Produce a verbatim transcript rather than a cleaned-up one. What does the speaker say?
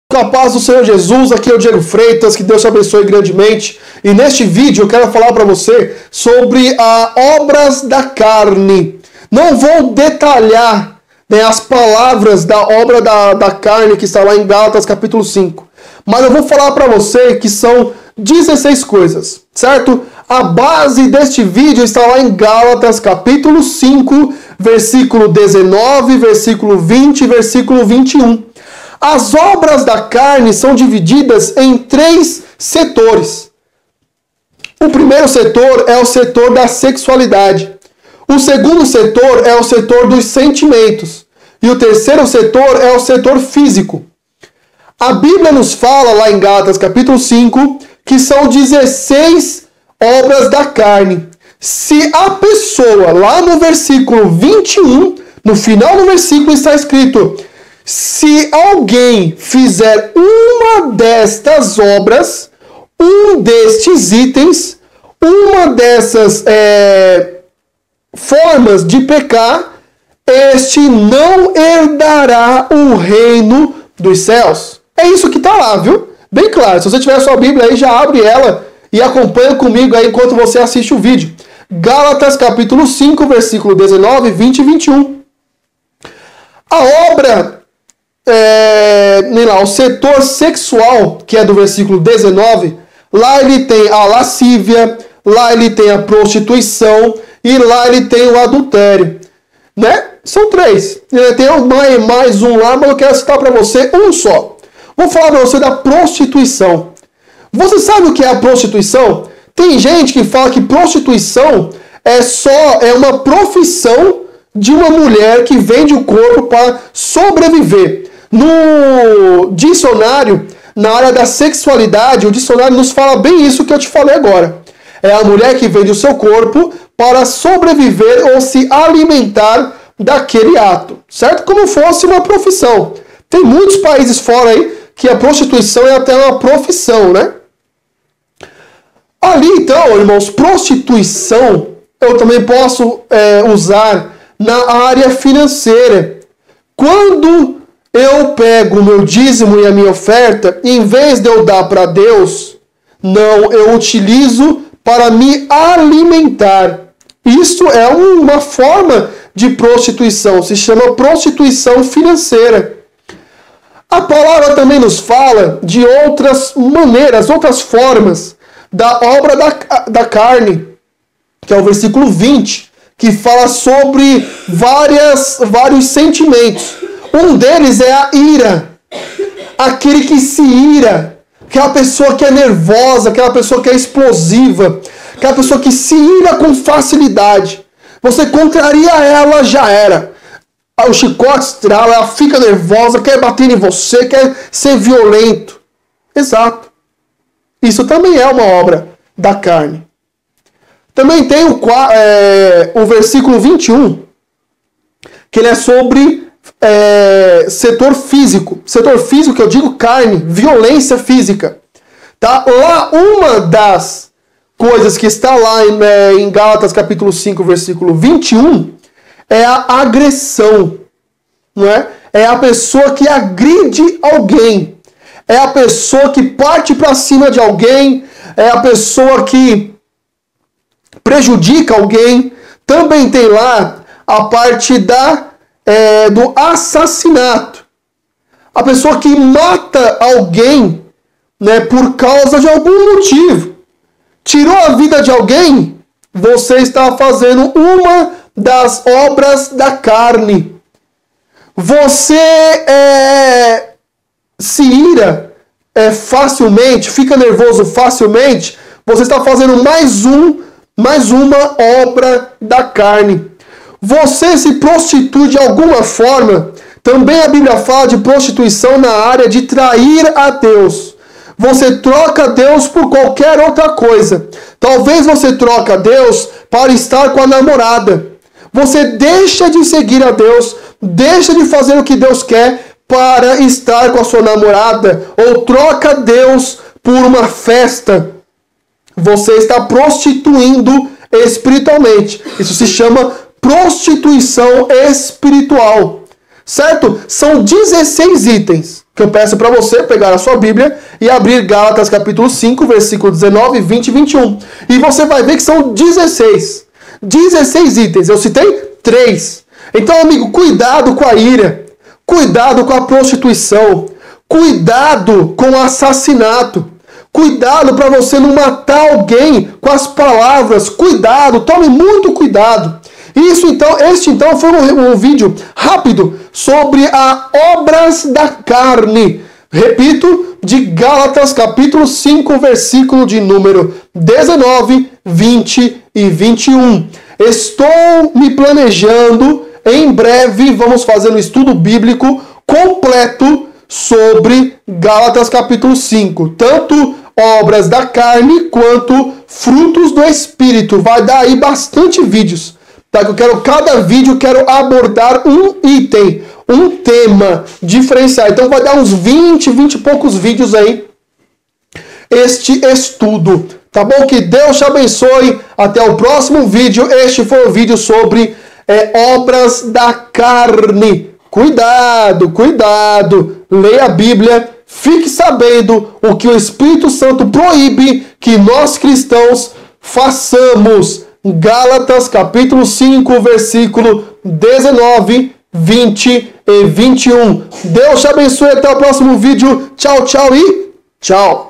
Com a paz do Senhor Jesus, aqui é o Diego Freitas, que Deus te abençoe grandemente. E neste vídeo eu quero falar para você sobre as obras da carne. Não vou detalhar, né, as palavras da obra da, da carne que está lá em Gálatas capítulo cinco. Mas eu vou falar para você que são dezesseis coisas, certo? A base deste vídeo está lá em Gálatas capítulo cinco, versículo dezenove, versículo vinte e versículo vinte e um. As obras da carne são divididas em três setores. O primeiro setor é o setor da sexualidade. O segundo setor é o setor dos sentimentos. E o terceiro setor é o setor físico. A Bíblia nos fala lá em Gálatas capítulo cinco que são dezesseis obras da carne. Se a pessoa, lá no versículo vinte e um, no final do versículo está escrito: se alguém fizer uma destas obras, um destes itens, uma dessas é, formas de pecar, este não herdará o reino dos céus. É isso que está lá, viu? Bem claro. Se você tiver a sua Bíblia aí, já abre ela e acompanha comigo aí enquanto você assiste o vídeo. Gálatas capítulo cinco, versículo dezenove, vinte e vinte e um. A obra... É, lá, o setor sexual, que é do versículo dezenove, lá ele tem a lascívia, lá ele tem a prostituição e lá ele tem o adultério, né? São três. Tem mais um lá, mas eu quero citar para você um só. Vou falar para você da prostituição. Você sabe o que é a prostituição? Tem gente que fala que prostituição é só é uma profissão de uma mulher que vende o corpo para sobreviver. No dicionário, na área da sexualidade, o dicionário nos fala bem isso que eu te falei agora. É a mulher que vende o seu corpo para sobreviver ou se alimentar daquele ato, certo? Como fosse uma profissão. Tem muitos países fora aí que a prostituição é até uma profissão, né? Ali então, irmãos, prostituição eu também posso é, usar na área financeira. Quando eu pego o meu dízimo e a minha oferta, e em vez de eu dar para Deus, não, eu utilizo para me alimentar. Isso é uma forma de prostituição, se chama prostituição financeira. A palavra também nos fala de outras maneiras, outras formas da obra da, da carne, que é o versículo vinte, que fala sobre várias, vários sentimentos. Um deles é a ira. Aquele que se ira. Aquela pessoa que é nervosa, aquela pessoa que é explosiva. Aquela pessoa que se ira com facilidade. Você contraria ela, já era. O chicote estrala, ela fica nervosa, quer bater em você, quer ser violento. Exato. Isso também é uma obra da carne. Também tem o, é, o versículo vinte e um, que ele é sobre... É, setor físico. Setor físico, que eu digo carne, violência física. Tá? Lá, uma das coisas que está lá em, é, em Gálatas capítulo cinco, versículo vinte e um, é a agressão. Não é? É a pessoa que agride alguém. É a pessoa que parte para cima de alguém. É a pessoa que prejudica alguém. Também tem lá a parte da É, do assassinato. A pessoa que mata alguém, né, por causa de algum motivo. Tirou a vida de alguém, você está fazendo uma das obras da carne. Você é, se ira é, facilmente, fica nervoso facilmente, você está fazendo mais um, mais uma obra da carne. Você se prostitui de alguma forma. Também a Bíblia fala de prostituição na área de trair a Deus. Você troca Deus por qualquer outra coisa. Talvez você troca Deus para estar com a namorada. Você deixa de seguir a Deus, deixa de fazer o que Deus quer para estar com a sua namorada. Ou troca Deus por uma festa. Você está prostituindo espiritualmente. Isso se chama prostituição espiritual. certo? São dezesseis itens que eu peço para você pegar a sua Bíblia e abrir Gálatas capítulo cinco, versículo dezenove, vinte e vinte e um. E você vai ver que são dezesseis. dezesseis itens. Eu citei três. Então, amigo, cuidado com a ira. Cuidado com a prostituição. Cuidado com o assassinato. Cuidado para você não matar alguém com as palavras. Cuidado, tome muito cuidado. Isso então, este então foi um, um vídeo rápido sobre as obras da carne. Repito, de Gálatas capítulo cinco, versículo de número dezenove, vinte e vinte e um. Estou me planejando, em breve vamos fazer um estudo bíblico completo sobre Gálatas capítulo cinco. Tanto obras da carne quanto frutos do Espírito. Vai dar aí bastante vídeos. Tá? Eu quero, cada vídeo eu quero abordar um item, um tema diferenciado. Então vai dar uns vinte, vinte e poucos vídeos aí, este estudo. Tá bom? Que Deus te abençoe. Até o próximo vídeo. Este foi o vídeo sobre é, obras da carne. Cuidado, cuidado. Leia a Bíblia. Fique sabendo o que o Espírito Santo proíbe que nós cristãos façamos. Gálatas capítulo cinco, versículo dezenove, vinte e vinte e um. Deus te abençoe, até o próximo vídeo. Tchau, tchau e tchau.